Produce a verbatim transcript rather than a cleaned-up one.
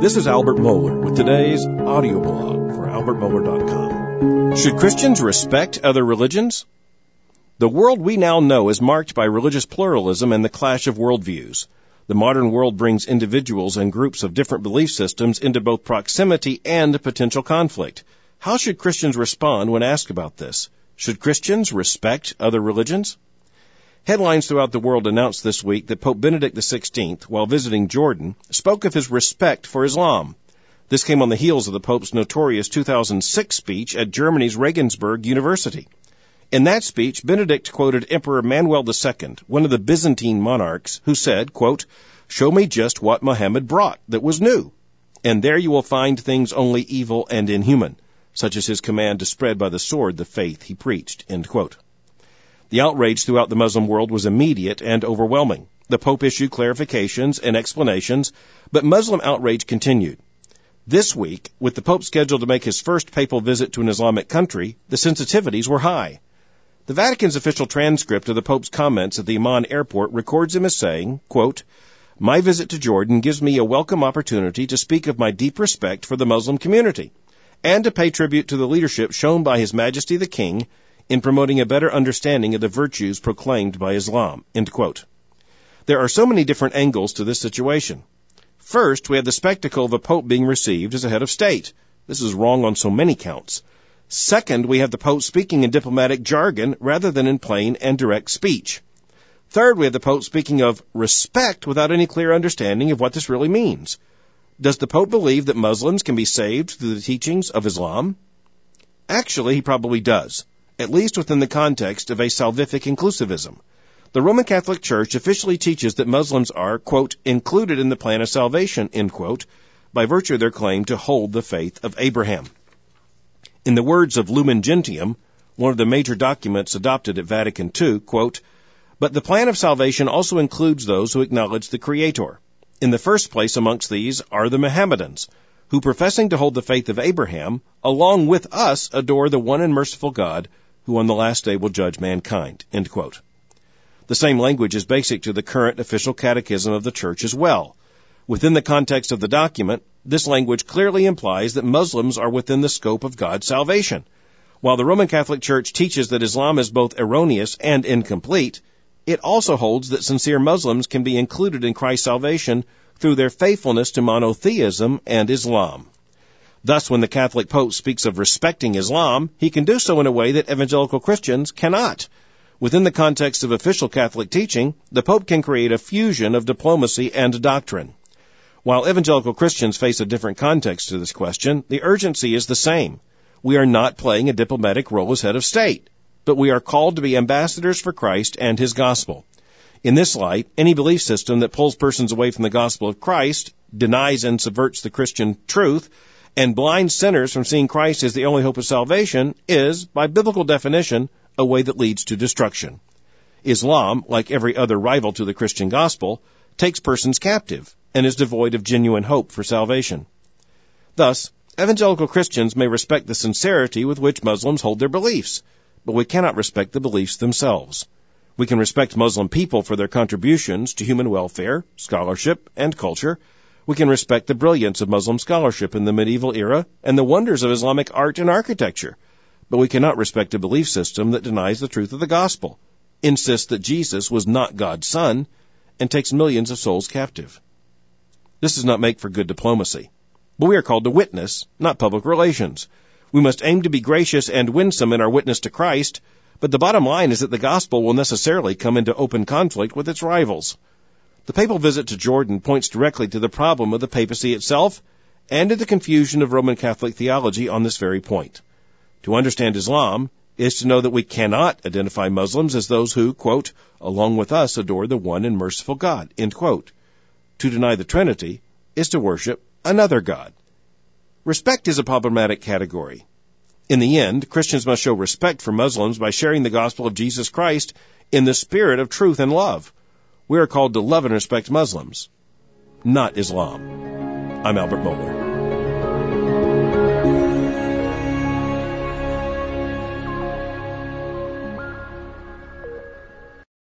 This is Albert Mohler with today's audio blog for albert mohler dot com. Should Christians respect other religions? The world we now know is marked by religious pluralism and the clash of worldviews. The modern world brings individuals and groups of different belief systems into both proximity and potential conflict. How should Christians respond when asked about this? Should Christians respect other religions? Headlines throughout the world announced this week that Pope Benedict the sixteenth, while visiting Jordan, spoke of his respect for Islam. This came on the heels of the Pope's notorious two thousand six speech at Germany's Regensburg University. In that speech, Benedict quoted Emperor Manuel the Second, one of the Byzantine monarchs, who said, quote, "Show me just what Muhammad brought that was new, and there you will find things only evil and inhuman, such as his command to spread by the sword the faith he preached," end quote. The outrage throughout the Muslim world was immediate and overwhelming. The Pope issued clarifications and explanations, but Muslim outrage continued. This week, with the Pope scheduled to make his first papal visit to an Islamic country, the sensitivities were high. The Vatican's official transcript of the Pope's comments at the Amman airport records him as saying, quote, "My visit to Jordan gives me a welcome opportunity to speak of my deep respect for the Muslim community and to pay tribute to the leadership shown by His Majesty the King in promoting a better understanding of the virtues proclaimed by Islam," end quote. There are so many different angles to this situation. First, we have the spectacle of a pope being received as a head of state. This is wrong on so many counts. Second, we have the Pope speaking in diplomatic jargon rather than in plain and direct speech. Third, we have the Pope speaking of respect without any clear understanding of what this really means. Does the Pope believe that Muslims can be saved through the teachings of Islam? Actually, he probably does, at least within the context of a salvific inclusivism. The Roman Catholic Church officially teaches that Muslims are, quote, included in the plan of salvation, end quote, by virtue of their claim to hold the faith of Abraham. In the words of Lumen Gentium, one of the major documents adopted at Vatican two, quote, "But the plan of salvation also includes those who acknowledge the Creator. In the first place amongst these are the Mohammedans, who professing to hold the faith of Abraham, along with us adore the one and merciful God, who on the last day will judge mankind," end quote. The same language is basic to the current official catechism of the Church as well. Within the context of the document, this language clearly implies that Muslims are within the scope of God's salvation. While the Roman Catholic Church teaches that Islam is both erroneous and incomplete, it also holds that sincere Muslims can be included in Christ's salvation through their faithfulness to monotheism and Islam. Thus, when the Catholic Pope speaks of respecting Islam, he can do so in a way that evangelical Christians cannot. Within the context of official Catholic teaching, the Pope can create a fusion of diplomacy and doctrine. While evangelical Christians face a different context to this question, the urgency is the same. We are not playing a diplomatic role as head of state, but we are called to be ambassadors for Christ and His gospel. In this light, any belief system that pulls persons away from the gospel of Christ, denies and subverts the Christian truth, and blinds sinners from seeing Christ as the only hope of salvation is, by biblical definition, a way that leads to destruction. Islam, like every other rival to the Christian gospel, takes persons captive and is devoid of genuine hope for salvation. Thus, evangelical Christians may respect the sincerity with which Muslims hold their beliefs, but we cannot respect the beliefs themselves. We can respect Muslim people for their contributions to human welfare, scholarship, and culture. We can respect the brilliance of Muslim scholarship in the medieval era and the wonders of Islamic art and architecture, but we cannot respect a belief system that denies the truth of the gospel, insists that Jesus was not God's son, and takes millions of souls captive. This does not make for good diplomacy, but we are called to witness, not public relations. We must aim to be gracious and winsome in our witness to Christ, but the bottom line is that the gospel will necessarily come into open conflict with its rivals. The papal visit to Jordan points directly to the problem of the papacy itself and to the confusion of Roman Catholic theology on this very point. To understand Islam is to know that we cannot identify Muslims as those who, quote, along with us adore the one and merciful God, end quote. To deny the Trinity is to worship another God. Respect is a problematic category. In the end, Christians must show respect for Muslims by sharing the gospel of Jesus Christ in the spirit of truth and love. We are called to love and respect Muslims, not Islam. I'm Albert Mohler.